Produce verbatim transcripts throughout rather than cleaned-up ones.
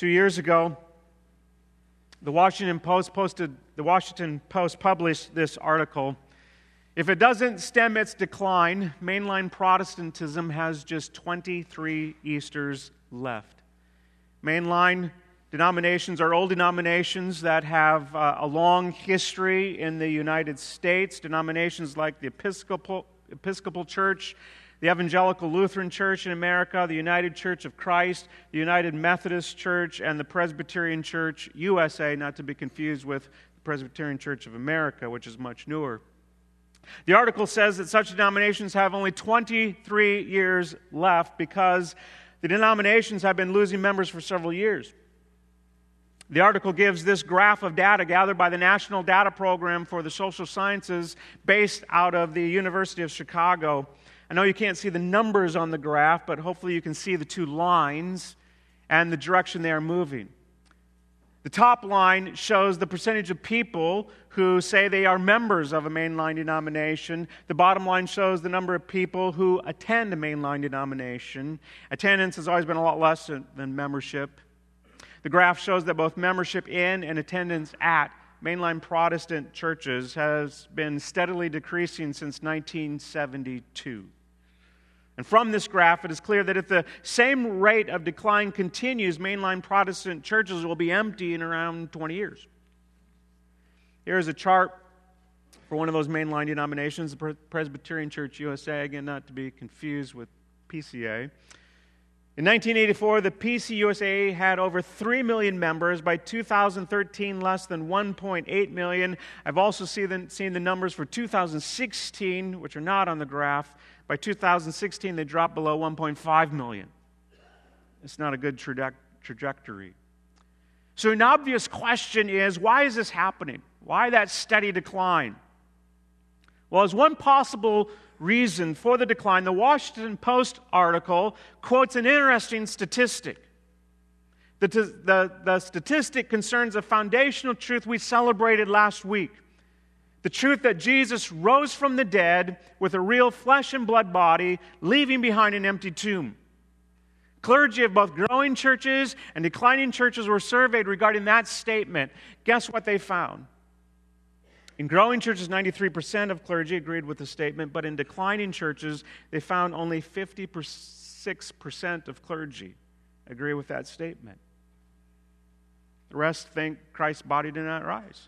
Two years ago, the Washington Post posted, the Washington Post published this article. If it doesn't stem its decline, mainline Protestantism has just twenty-three Easters left. Mainline denominations are old denominations that have uh, a long history in the United States. Denominations like the Episcopal, Episcopal Church, the Evangelical Lutheran Church in America, the United Church of Christ, the United Methodist Church, and the Presbyterian Church U S A, not to be confused with the Presbyterian Church of America, which is much newer. The article says that such denominations have only twenty-three years left because the denominations have been losing members for several years. The article gives this graph of data gathered by the National Data Program for the Social Sciences based out of the University of Chicago. I know you can't see the numbers on the graph, but hopefully you can see the two lines and the direction they are moving. The top line shows the percentage of people who say they are members of a mainline denomination. The bottom line shows the number of people who attend a mainline denomination. Attendance has always been a lot less than membership. The graph shows that both membership in and attendance at mainline Protestant churches has been steadily decreasing since nineteen seventy-two. And from this graph, it is clear that if the same rate of decline continues, mainline Protestant churches will be empty in around twenty years. Here is a chart for one of those mainline denominations, the Presbyterian Church U S A, again, not to be confused with P C A. In nineteen eighty-four, the P C U S A had over three million members. By two thousand thirteen, less than one point eight million. I've also seen the, seen the numbers for two thousand sixteen, which are not on the graph. By two thousand sixteen, they dropped below one point five million. It's not a good traje- trajectory. So an obvious question is, why is this happening? Why that steady decline? Well, as one possible reason for the decline, the Washington Post article quotes an interesting statistic. The, the, the statistic concerns a foundational truth we celebrated last week. The truth that Jesus rose from the dead with a real flesh and blood body, leaving behind an empty tomb. Clergy of both growing churches and declining churches were surveyed regarding that statement. Guess what they found? In growing churches, ninety-three percent of clergy agreed with the statement, but in declining churches, they found only fifty-six percent of clergy agree with that statement. The rest think Christ's body did not rise.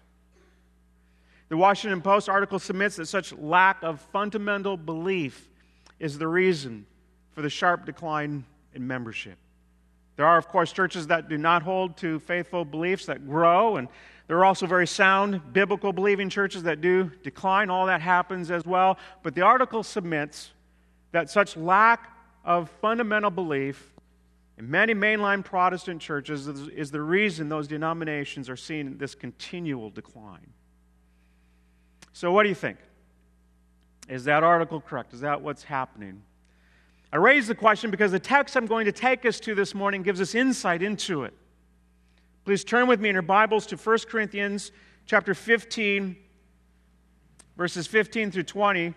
The Washington Post article submits that such lack of fundamental belief is the reason for the sharp decline in membership. There are, of course, churches that do not hold to faithful beliefs that grow, and there are also very sound biblical believing churches that do decline. All that happens as well. But the article submits that such lack of fundamental belief in many mainline Protestant churches is, is the reason those denominations are seeing this continual decline. So what do you think? Is that article correct? Is that what's happening? I raise the question because the text I'm going to take us to this morning gives us insight into it. Please turn with me in your Bibles to First Corinthians chapter fifteen, verses fifteen through twenty.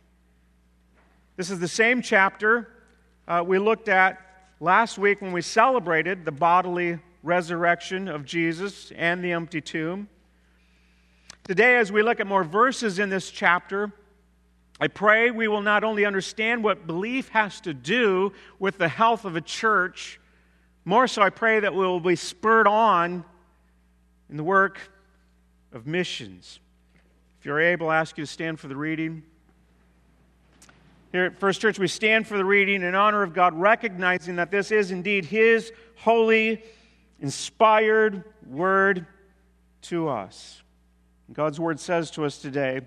This is the same chapter uh, we looked at last week when we celebrated the bodily resurrection of Jesus and the empty tomb. Today, as we look at more verses in this chapter, I pray we will not only understand what belief has to do with the health of a church, more so I pray that we will be spurred on in the work of missions. If you're able, I ask you to stand for the reading. Here at First Church, we stand for the reading in honor of God, recognizing that this is indeed His holy, inspired word to us. God's word says to us today,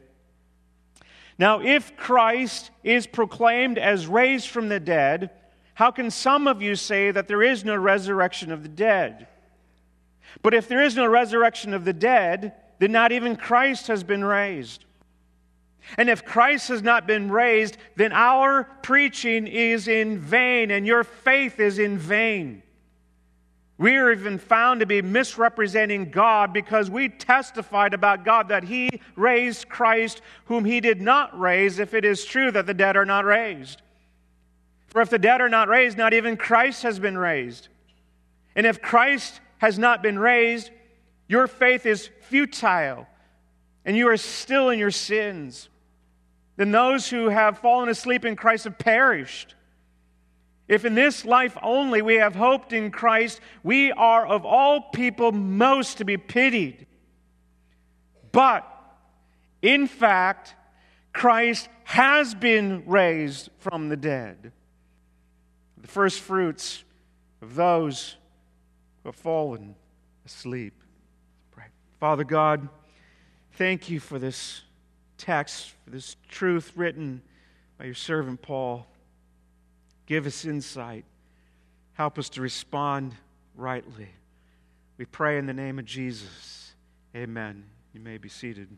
"Now if Christ is proclaimed as raised from the dead, how can some of you say that there is no resurrection of the dead? But if there is no resurrection of the dead, then not even Christ has been raised. And if Christ has not been raised, then our preaching is in vain, and your faith is in vain. We are even found to be misrepresenting God because we testified about God that He raised Christ, whom He did not raise, if it is true that the dead are not raised. For if the dead are not raised, not even Christ has been raised. And if Christ has not been raised, your faith is futile, and you are still in your sins. Then those who have fallen asleep in Christ have perished. If in this life only we have hoped in Christ, we are of all people most to be pitied. But, in fact, Christ has been raised from the dead, the first fruits of those who have fallen asleep. Pray. Father God, thank you for this text, for this truth written by your servant Paul. Give us insight. Help us to respond rightly. We pray in the name of Jesus. Amen. You may be seated.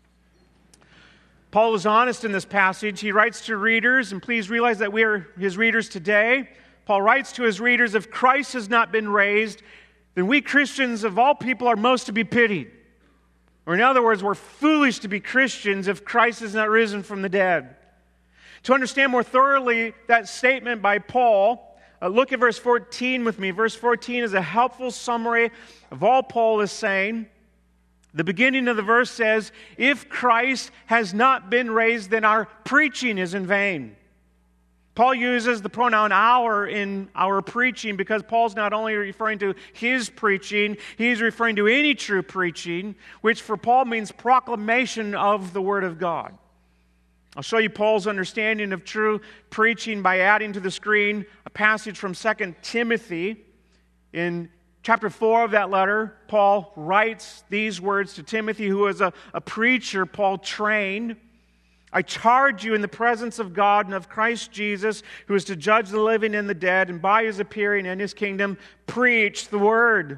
Paul is honest in this passage. He writes to readers, and please realize that we are his readers today. Paul writes to his readers, if Christ has not been raised, then we Christians of all people are most to be pitied. Or in other words, we're foolish to be Christians if Christ is not risen from the dead. To understand more thoroughly that statement by Paul, uh, look at verse fourteen with me. Verse fourteen is a helpful summary of all Paul is saying. The beginning of the verse says, if Christ has not been raised, then our preaching is in vain. Paul uses the pronoun our in our preaching because Paul's not only referring to his preaching, he's referring to any true preaching, which for Paul means proclamation of the Word of God. I'll show you Paul's understanding of true preaching by adding to the screen a passage from Second Timothy. In chapter four of that letter, Paul writes these words to Timothy, who is a, a preacher Paul trained. I charge you in the presence of God and of Christ Jesus, who is to judge the living and the dead, and by his appearing in his kingdom, preach the word.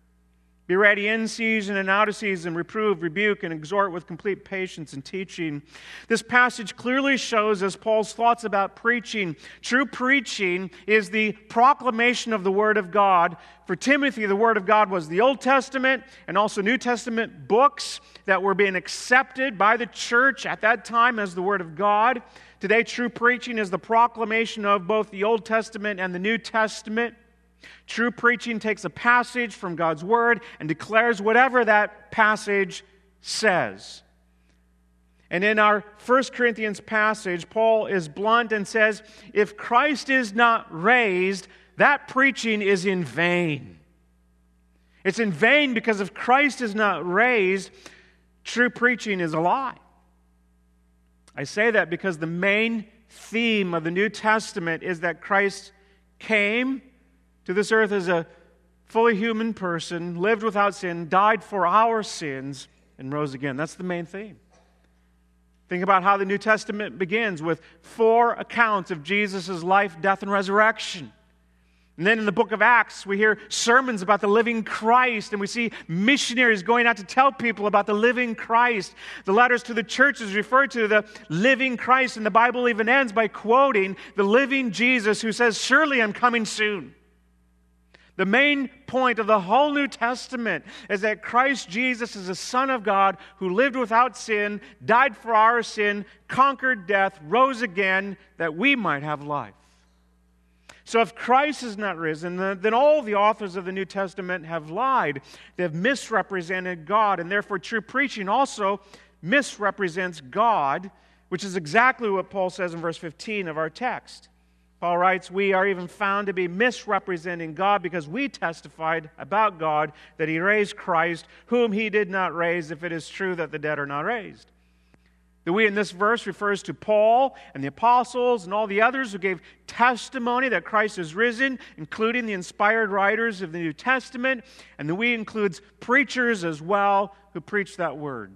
Be ready in season and out of season, reprove, rebuke, and exhort with complete patience and teaching. This passage clearly shows us Paul's thoughts about preaching. True preaching is the proclamation of the Word of God. For Timothy, the Word of God was the Old Testament and also New Testament books that were being accepted by the church at that time as the Word of God. Today, true preaching is the proclamation of both the Old Testament and the New Testament. True preaching takes a passage from God's Word and declares whatever that passage says. And in our First Corinthians passage, Paul is blunt and says, if Christ is not raised, that preaching is in vain. It's in vain because if Christ is not raised, true preaching is a lie. I say that because the main theme of the New Testament is that Christ came to this earth as a fully human person, lived without sin, died for our sins, and rose again. That's the main theme. Think about how the New Testament begins with four accounts of Jesus' life, death, and resurrection. And then in the book of Acts, we hear sermons about the living Christ, and we see missionaries going out to tell people about the living Christ. The letters to the churches refer to the living Christ, and the Bible even ends by quoting the living Jesus who says, surely I'm coming soon. The main point of the whole New Testament is that Christ Jesus is the Son of God who lived without sin, died for our sin, conquered death, rose again, that we might have life. So if Christ is not risen, then all the authors of the New Testament have lied. They have misrepresented God, and therefore true preaching also misrepresents God, which is exactly what Paul says in verse fifteen of our text. Paul writes, we are even found to be misrepresenting God because we testified about God that He raised Christ, whom He did not raise, if it is true that the dead are not raised. The we in this verse refers to Paul and the apostles and all the others who gave testimony that Christ is risen, including the inspired writers of the New Testament, and the we includes preachers as well who preach that word.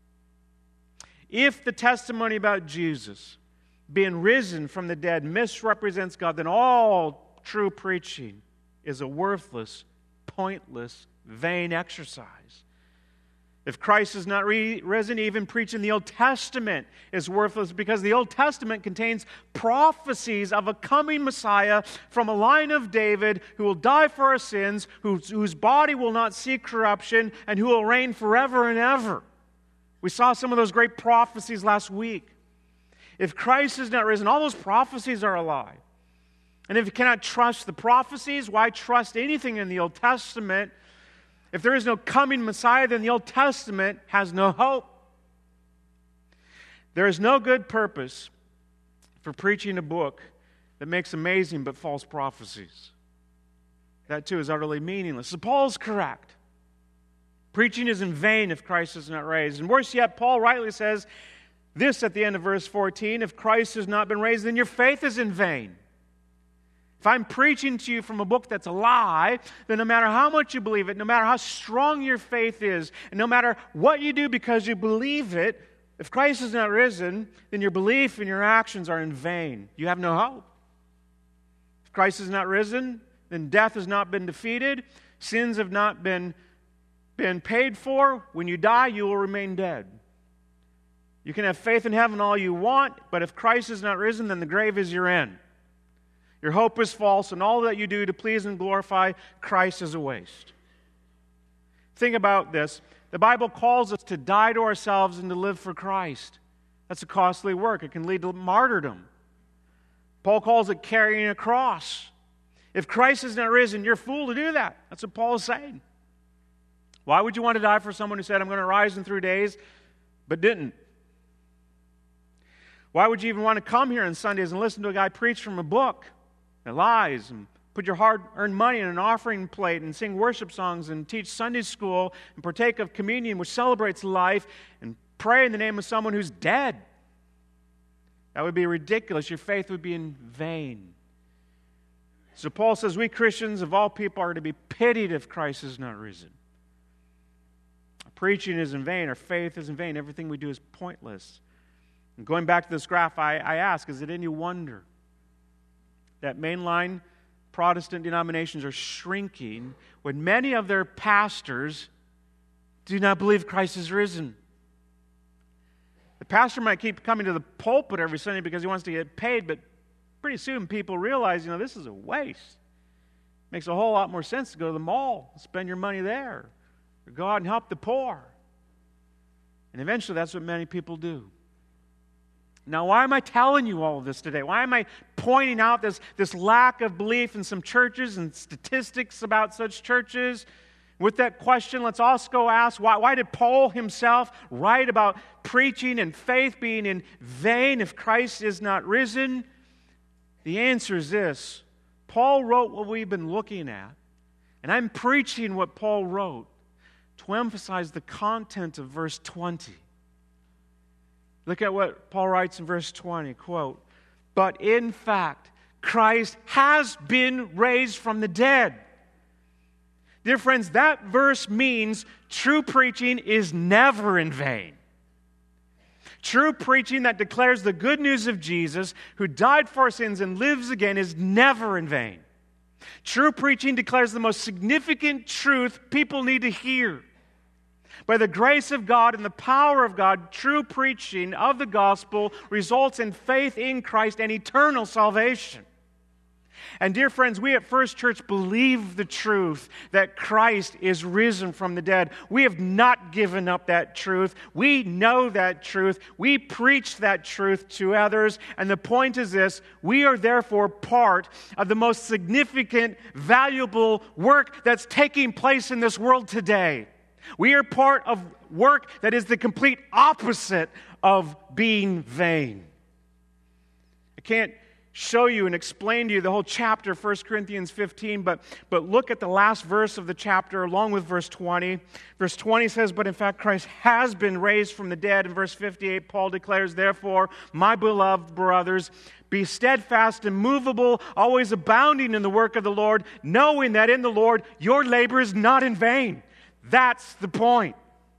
If the testimony about Jesus being risen from the dead misrepresents God, then all true preaching is a worthless, pointless, vain exercise. If Christ is not re- risen, even preaching the Old Testament is worthless because the Old Testament contains prophecies of a coming Messiah from a line of David who will die for our sins, whose, whose body will not see corruption, and who will reign forever and ever. We saw some of those great prophecies last week. If Christ is not risen, all those prophecies are a lie. And if you cannot trust the prophecies, why trust anything in the Old Testament? If there is no coming Messiah, then the Old Testament has no hope. There is no good purpose for preaching a book that makes amazing but false prophecies. That too is utterly meaningless. So Paul's correct. Preaching is in vain if Christ is not raised. And worse yet, Paul rightly says this at the end of verse fourteen, if Christ has not been raised, then your faith is in vain. If I'm preaching to you from a book that's a lie, then no matter how much you believe it, no matter how strong your faith is, and no matter what you do because you believe it, if Christ is not risen, then your belief and your actions are in vain. You have no hope. If Christ is not risen, then death has not been defeated, sins have not been, been paid for. When you die, you will remain dead. You can have faith in heaven all you want, but if Christ is not risen, then the grave is your end. Your hope is false, and all that you do to please and glorify Christ is a waste. Think about this. The Bible calls us to die to ourselves and to live for Christ. That's a costly work. It can lead to martyrdom. Paul calls it carrying a cross. If Christ is not risen, you're a fool to do that. That's what Paul is saying. Why would you want to die for someone who said, I'm going to rise in three days, but didn't? Why would you even want to come here on Sundays and listen to a guy preach from a book that lies, and put your hard-earned money in an offering plate and sing worship songs and teach Sunday school and partake of communion, which celebrates life, and pray in the name of someone who's dead? That would be ridiculous. Your faith would be in vain. So Paul says we Christians of all people are to be pitied if Christ is not risen. Our preaching is in vain. Our faith is in vain. Everything we do is pointless. And going back to this graph, I, I ask, is it any wonder that mainline Protestant denominations are shrinking when many of their pastors do not believe Christ is risen? The pastor might keep coming to the pulpit every Sunday because he wants to get paid, but pretty soon people realize, you know, this is a waste. It makes a whole lot more sense to go to the mall, spend your money there, or go out and help the poor. And eventually that's what many people do. Now, why am I telling you all of this today? Why am I pointing out this, this lack of belief in some churches and statistics about such churches? With that question, let's also go ask, why, why did Paul himself write about preaching and faith being in vain if Christ is not risen? The answer is this. Paul wrote what we've been looking at, and I'm preaching what Paul wrote to emphasize the content of verse twenty. Look at what Paul writes in verse twenty, quote, but in fact, Christ has been raised from the dead. Dear friends, that verse means true preaching is never in vain. True preaching that declares the good news of Jesus, who died for our sins and lives again, is never in vain. True preaching declares the most significant truth people need to hear. By the grace of God and the power of God, true preaching of the gospel results in faith in Christ and eternal salvation. And dear friends, we at First Church believe the truth that Christ is risen from the dead. We have not given up that truth. We know that truth. We preach that truth to others. And the point is this: we are therefore part of the most significant, valuable work that's taking place in this world today. We are part of work that is the complete opposite of being vain. I can't show you and explain to you the whole chapter, First Corinthians fifteen, but, but look at the last verse of the chapter along with verse twenty. Verse twenty says, but in fact Christ has been raised from the dead. In verse fifty-eight, Paul declares, therefore, my beloved brothers, be steadfast, immovable, always abounding in the work of the Lord, knowing that in the Lord your labor is not in vain. That's the point.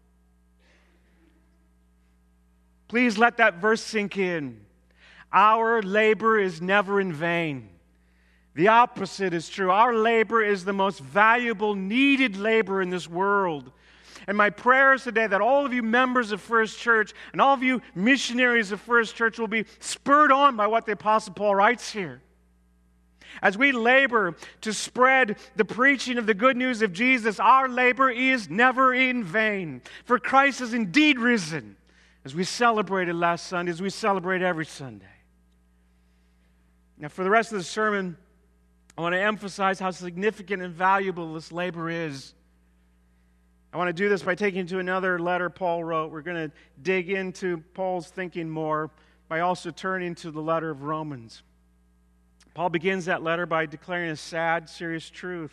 Please let that verse sink in. Our labor is never in vain. The opposite is true. Our labor is the most valuable, needed labor in this world. And my prayer is today that all of you members of First Church and all of you missionaries of First Church will be spurred on by what the Apostle Paul writes here. As we labor to spread the preaching of the good news of Jesus, our labor is never in vain. For Christ is indeed risen, as we celebrated last Sunday, as we celebrate every Sunday. Now, for the rest of the sermon, I want to emphasize how significant and valuable this labor is. I want to do this by taking you to another letter Paul wrote. We're going to dig into Paul's thinking more by also turning to the letter of Romans. Paul begins that letter by declaring a sad, serious truth.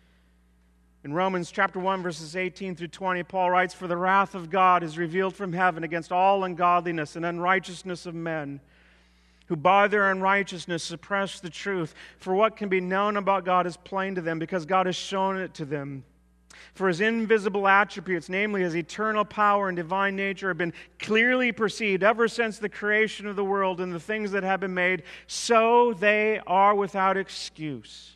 In Romans chapter one, verses eighteen through twenty, Paul writes, "For the wrath of God is revealed from heaven against all ungodliness and unrighteousness of men, who by their unrighteousness suppress the truth. For what can be known about God is plain to them, because God has shown it to them. For his invisible attributes, namely his eternal power and divine nature, have been clearly perceived ever since the creation of the world and the things that have been made, so they are without excuse."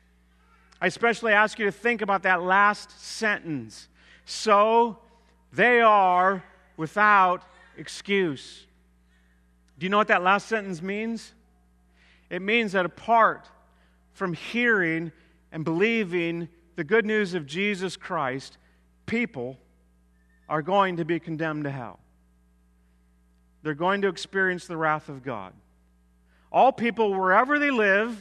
I especially ask you to think about that last sentence. So they are without excuse. Do you know what that last sentence means? It means that apart from hearing and believing the good news of Jesus Christ, people are going to be condemned to hell. They're going to experience the wrath of God. All people, wherever they live,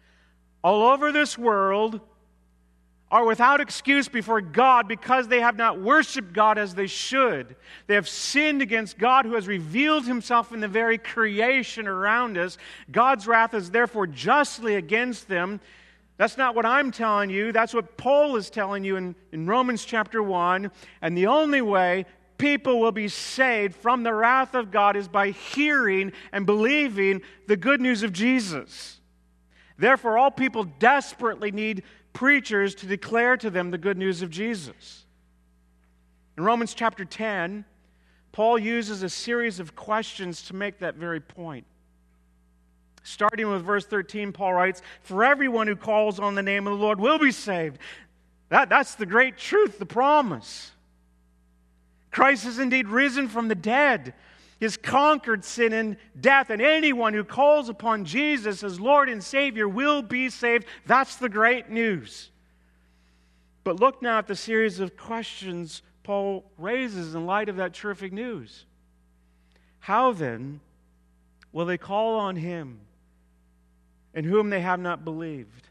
all over this world, are without excuse before God because they have not worshiped God as they should. They have sinned against God, who has revealed himself in the very creation around us. God's wrath is therefore justly against them. That's not what I'm telling you. That's what Paul is telling you in, in Romans chapter one. And the only way people will be saved from the wrath of God is by hearing and believing the good news of Jesus. Therefore, all people desperately need preachers to declare to them the good news of Jesus. In Romans chapter ten, Paul uses a series of questions to make that very point. Starting with verse thirteen, Paul writes, "For everyone who calls on the name of the Lord will be saved." That, that's the great truth, the promise. Christ is indeed risen from the dead. He has conquered sin and death, and anyone who calls upon Jesus as Lord and Savior will be saved. That's the great news. But look now at the series of questions Paul raises in light of that terrific news. How then will they call on him in whom they have not believed?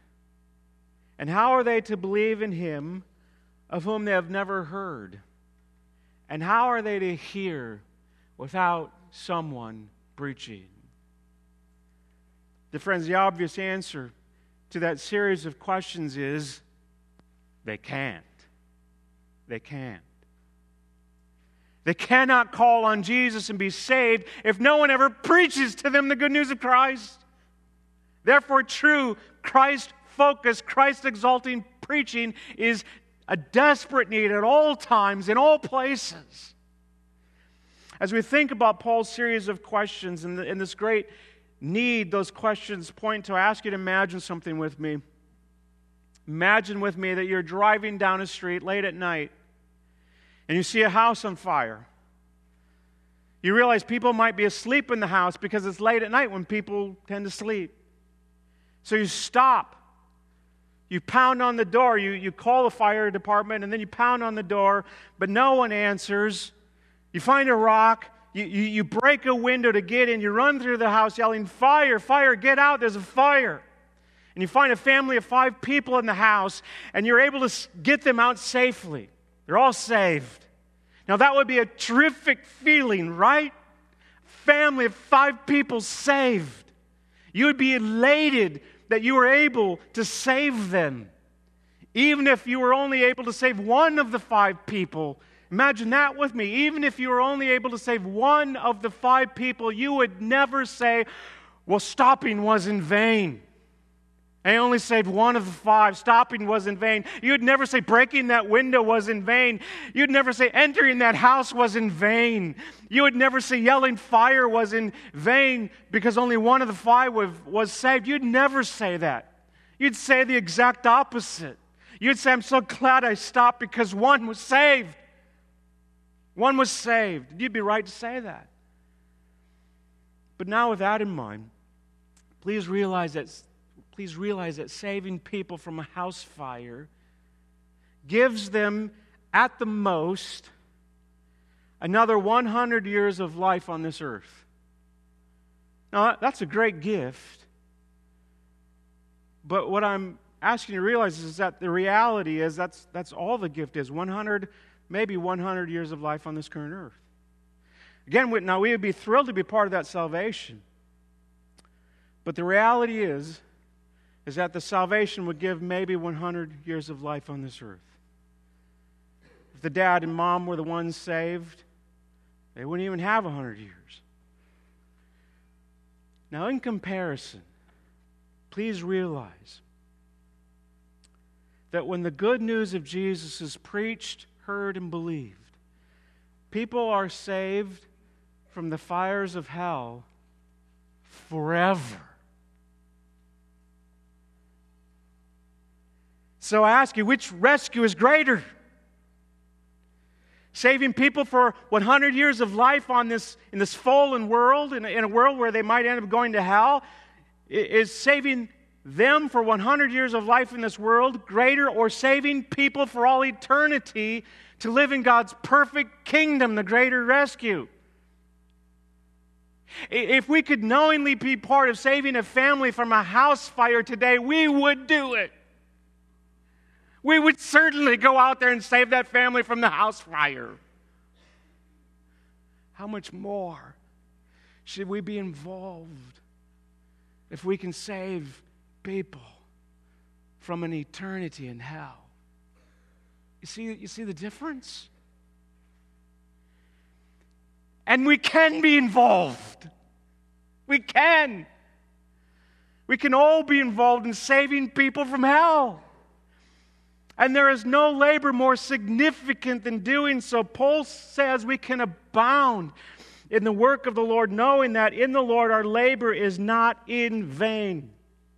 And how are they to believe in him of whom they have never heard? And how are they to hear without someone preaching? The friends, the obvious answer to that series of questions is they can't. They can't. They cannot call on Jesus and be saved if no one ever preaches to them the good news of Christ. Therefore, true Christ-focused, Christ-exalting preaching is a desperate need at all times, in all places. As we think about Paul's series of questions and, the, and this great need those questions point to, I ask you to imagine something with me. Imagine with me that you're driving down a street late at night and you see a house on fire. You realize people might be asleep in the house because it's late at night when people tend to sleep. So you stop. You pound on the door. You, you call the fire department, and then you pound on the door, but no one answers. You find a rock. You, you, you break a window to get in. You run through the house yelling, "Fire, fire, get out, there's a fire." And you find a family of five people in the house, and you're able to get them out safely. They're all saved. Now that would be a terrific feeling, right? Family of five people saved. You would be elated that you were able to save them. Even if you were only able to save one of the five people. Imagine that with me. Even if you were only able to save one of the five people, you would never say, "Well, stopping was in vain. I only saved one of the five. Stopping was in vain." You'd never say breaking that window was in vain. You'd never say entering that house was in vain. You would never say yelling fire was in vain because only one of the five was saved. You'd never say that. You'd say the exact opposite. You'd say, "I'm so glad I stopped because one was saved. One was saved." You'd be right to say that. But now with that in mind, please realize that Please realize that saving people from a house fire gives them, at the most, another one hundred years of life on this earth. Now, that's a great gift, But what I'm asking you to realize is that the reality is that's, that's all the gift is. one hundred, maybe one hundred years of life on this current earth. Again, we, now we would be thrilled to be part of that salvation. But the reality is, is that the salvation would give maybe one hundred years of life on this earth. If the dad and mom were the ones saved, they wouldn't even have one hundred years. Now, in comparison, please realize that when the good news of Jesus is preached, heard, and believed, people are saved from the fires of hell forever. So I ask you, which rescue is greater? Saving people for one hundred years of life on this, in this fallen world, in a, in a world where they might end up going to hell, is saving them for one hundred years of life in this world greater, or saving people for all eternity to live in God's perfect kingdom, the greater rescue? If we could knowingly be part of saving a family from a house fire today, we would do it. We would certainly go out there and save that family from the house fire. How much more should we be involved if we can save people from an eternity in hell? You see, you see the difference? And we can be involved. We can. We can all be involved in saving people from hell. And there is no labor more significant than doing so. Paul says we can abound in the work of the Lord, knowing that in the Lord our labor is not in vain.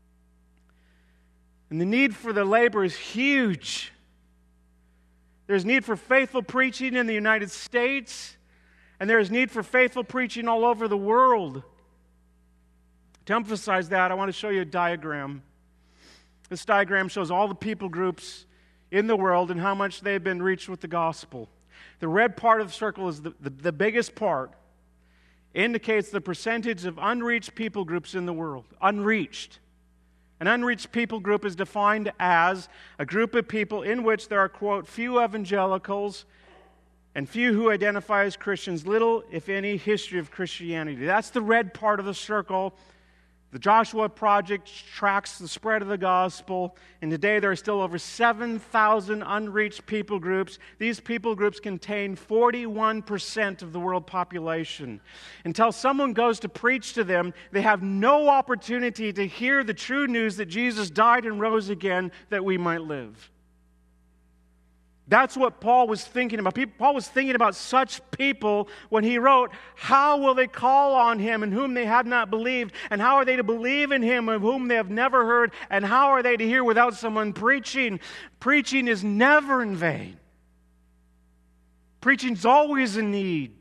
And the need for the labor is huge. There's need for faithful preaching in the United States, and there is need for faithful preaching all over the world. To emphasize that, I want to show you a diagram. This diagram shows all the people groups in the world and how much they've been reached with the gospel. The red part of the circle is the, the, the biggest part. Indicates the percentage of unreached people groups in the world. Unreached. An unreached people group is defined as a group of people in which there are, quote, few evangelicals and few who identify as Christians, little, if any, history of Christianity. That's the red part of the circle. The Joshua Project tracks the spread of the gospel, and today there are still over seven thousand unreached people groups. These people groups contain forty-one percent of the world population. Until someone goes to preach to them, they have no opportunity to hear the true news that Jesus died and rose again that we might live. That's what Paul was thinking about. Paul was thinking about such people when he wrote, how will they call on him in whom they have not believed? And how are they to believe in him of whom they have never heard? And how are they to hear without someone preaching? Preaching is never in vain. Preaching is always in need.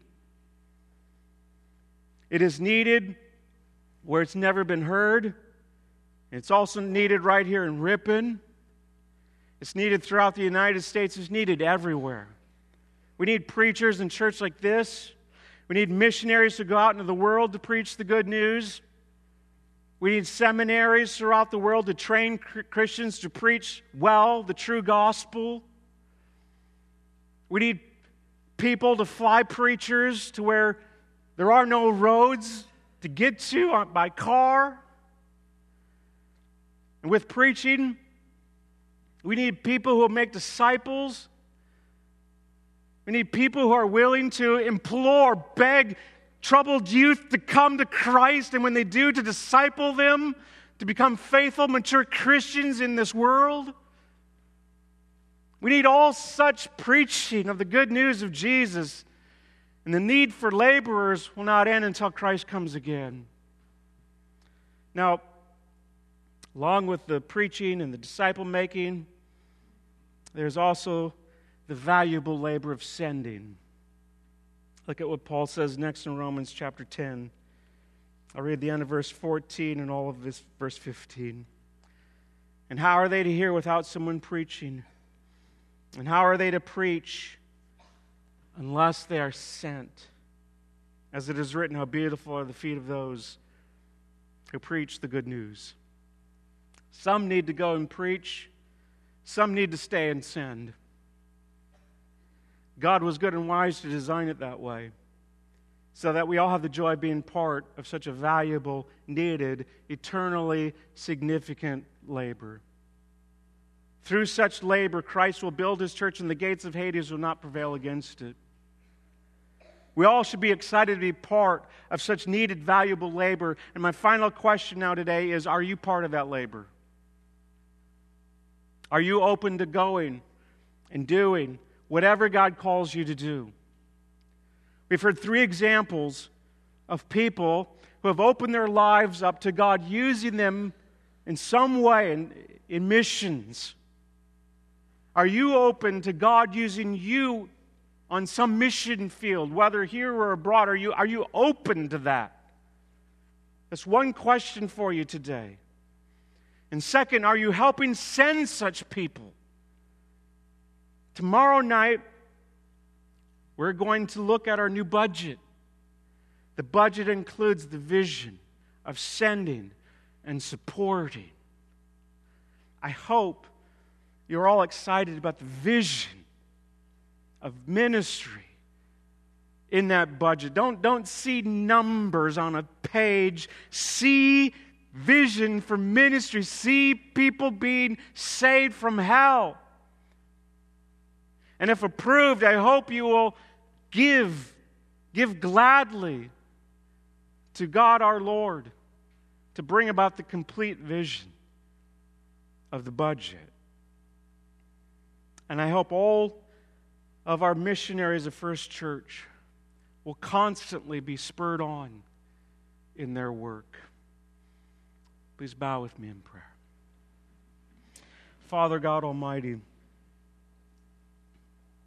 It is needed where it's never been heard. It's also needed right here in Ripon. It's needed throughout the United States. It's needed everywhere. We need preachers in church like this. We need missionaries to go out into the world to preach the good news. We need seminaries throughout the world to train Christians to preach well the true gospel. We need people to fly preachers to where there are no roads to get to by car. And with preaching, we need people who will make disciples. We need people who are willing to implore, beg troubled youth to come to Christ, and when they do, to disciple them, to become faithful, mature Christians in this world. We need all such preaching of the good news of Jesus, and the need for laborers will not end until Christ comes again. Now, along with the preaching and the disciple-making, there's also the valuable labor of sending. Look at what Paul says next in Romans chapter ten. I'll read the end of verse fourteen and all of this verse fifteen. And how are they to hear without someone preaching? And how are they to preach unless they are sent? As it is written, how beautiful are the feet of those who preach the good news. Some need to go and preach. Some need to stay and send. God was good and wise to design it that way, so that we all have the joy of being part of such a valuable, needed, eternally significant labor. Through such labor, Christ will build His church, and the gates of Hades will not prevail against it. We all should be excited to be part of such needed, valuable labor. And my final question now today is, are you part of that labor? Are you open to going and doing whatever God calls you to do? We've heard three examples of people who have opened their lives up to God, using them in some way in, in missions. Are you open to God using you on some mission field, whether here or abroad? Are you, are you open to that? That's one question for you today. And second, are you helping send such people? Tomorrow night, we're going to look at our new budget. The budget includes the vision of sending and supporting. I hope you're all excited about the vision of ministry in that budget. Don't, don't see numbers on a page. See vision for ministry. See people being saved from hell. And if approved, I hope you will give, give gladly to God our Lord to bring about the complete vision of the budget. And I hope all of our missionaries of First Church will constantly be spurred on in their work. Please bow with me in prayer. Father God Almighty,